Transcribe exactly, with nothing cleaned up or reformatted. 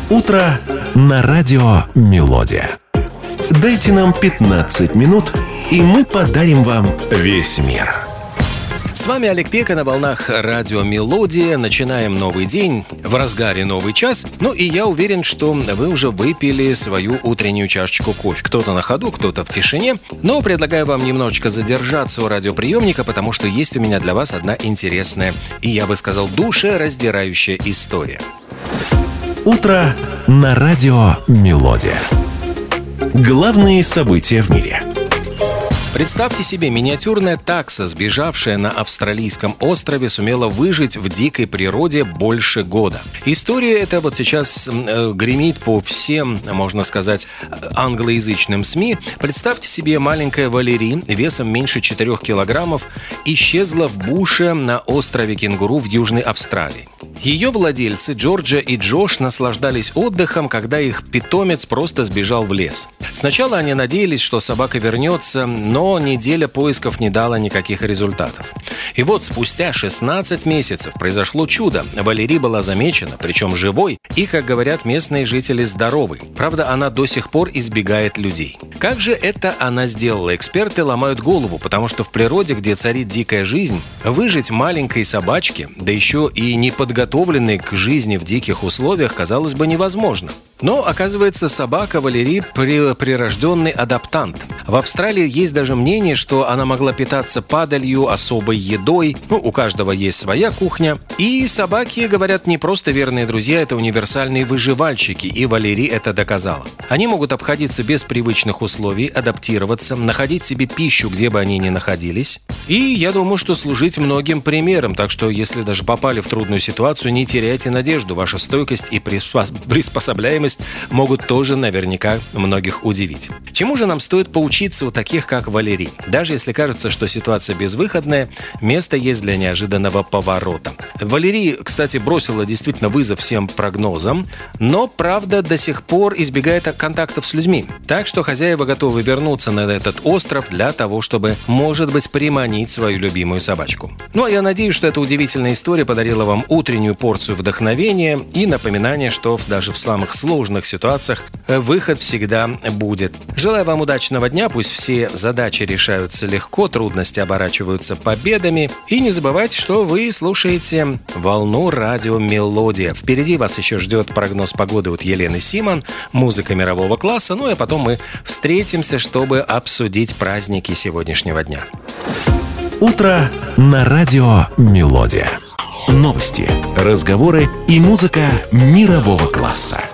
Утро на радио «Мелодия». Дайте нам пятнадцать минут, и мы подарим вам весь мир. С вами Олег Пека на волнах радио «Мелодия». Начинаем новый день, в разгаре новый час. Ну и я уверен, что вы уже выпили свою утреннюю чашечку кофе. Кто-то на ходу, кто-то в тишине. Но предлагаю вам немножечко задержаться у радиоприемника, потому что есть у меня для вас одна интересная и, я бы сказал, душераздирающая история. Утро на радио «Мелодия». Главные события в мире. Представьте себе, миниатюрная такса, сбежавшая на австралийском острове, сумела выжить в дикой природе больше года. История эта вот сейчас э, гремит по всем, можно сказать, англоязычным СМИ. Представьте себе, маленькая Валери весом меньше четырех килограммов исчезла в буше на острове Кенгуру в Южной Австралии. Ее владельцы Джорджа и Джош наслаждались отдыхом, когда их питомец просто сбежал в лес. Сначала они надеялись, что собака вернется, но неделя поисков не дала никаких результатов. И вот спустя шестнадцать месяцев произошло чудо. Валери была замечена, причем живой, и, как говорят местные жители, здоровой. Правда, она до сих пор избегает людей. Как же это она сделала? Эксперты ломают голову, потому что в природе, где царит дикая жизнь, выжить маленькой собачке, да еще и не подготовленной к жизни в диких условиях, казалось бы, невозможно. Но, оказывается, собака Валери – прирожденный адаптант. В Австралии есть даже мнение, что она могла питаться падалью, особой едой. Ну, у каждого есть своя кухня. И собаки, говорят, не просто верные друзья, это универсальные выживальщики, и Валери это доказала. Они могут обходиться без привычных условий, адаптироваться, находить себе пищу, где бы они ни находились. И я думаю, что служить многим примером. Так что, если даже попали в трудную ситуацию, не теряйте надежду. Ваша стойкость и приспособляемость могут тоже наверняка многих удивить. Чему же нам стоит поучиться у таких, как Валери? Даже если кажется, что ситуация безвыходная, место есть для неожиданного поворота. Валери, кстати, бросила действительно вызов всем прогнозам, но, правда, до сих пор избегает контактов с людьми. Так что хозяева готовы вернуться на этот остров для того, чтобы, может быть, приманить свою любимую собачку. Ну, а я надеюсь, что эта удивительная история подарила вам утреннюю порцию вдохновения и напоминание, что даже в самых сложных ситуациях выход всегда будет. Желаю вам удачного дня, пусть все задачи решаются легко, трудности оборачиваются победами. И не забывайте, что вы слушаете волну радио «Мелодия». Впереди вас еще ждет прогноз погоды от Елены Симон, музыка мирового класса, ну и потом мы встретимся, чтобы обсудить праздники сегодняшнего дня. Утро на радио «Мелодия». Новости, разговоры и музыка мирового класса.